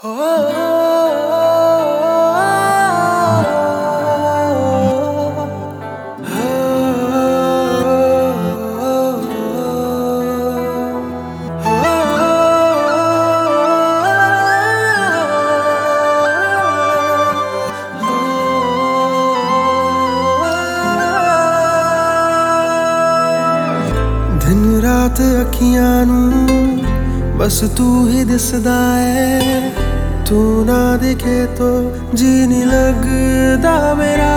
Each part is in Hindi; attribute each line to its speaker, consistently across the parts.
Speaker 1: दिन रात अखियां नू बस तू ही दिसदा है। तू ना दिखे तो जी नहीं लगदा मेरा।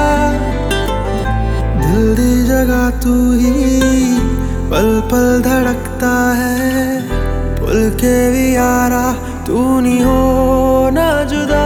Speaker 1: दिल दी जगह तू ही पल पल धड़कता है। भूल के भी यारा तू नहीं हो ना जुदा।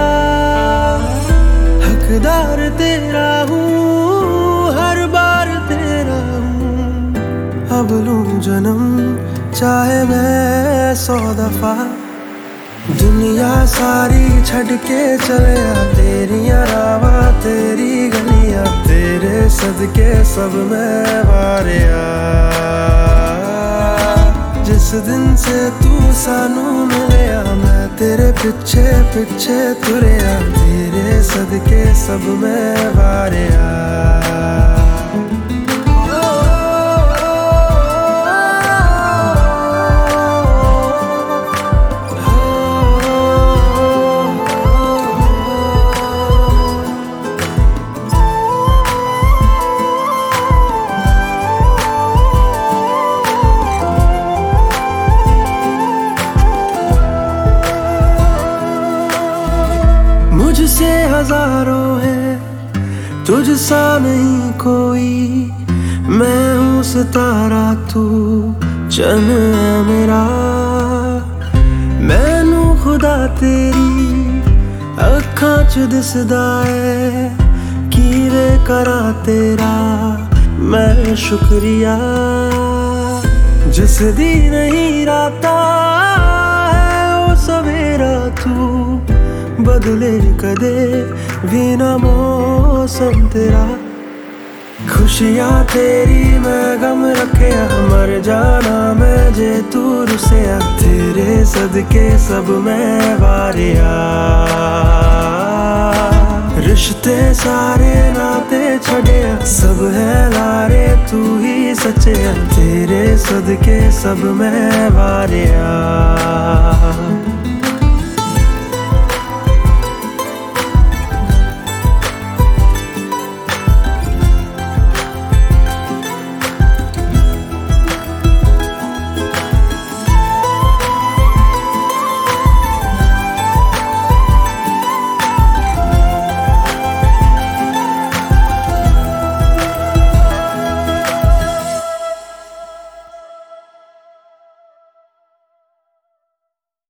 Speaker 1: हकदार तेरा हूँ, हर बार तेरा हूँ। अब लूं जन्म चाहे मैं 100 दफा। दुनिया सारी छड़ के चले आ तेरिया रावा तेरी गलियां। तेरे सदके सब मैं वारिया। जिस दिन से तू सानू मिलिया मैं तेरे पिछे पिछे तुरिया। तेरे सदके सब मैं वारिया। मुझसे हजारों है तुझसा नहीं कोई। मैं हूँ सितारा तू चन्न है मेरा। मैनू खुदा तेरी अखां च दिसदा है। कीवे करा तेरा मैं शुक्रिया। जिस दी नहीं राता है वो सवेरा तू। बदले कदे भी ना मौसम तेरा। खुशियाँ तेरी मैं गम रखिया। मर जाना मैं जे तू रुसिया। तेरे सदके सब मैं वारिया। रिश्ते सारे नाते छड़िया। सब है लारे तू ही सच्चिया। तेरे सदके सब मैं वारिया।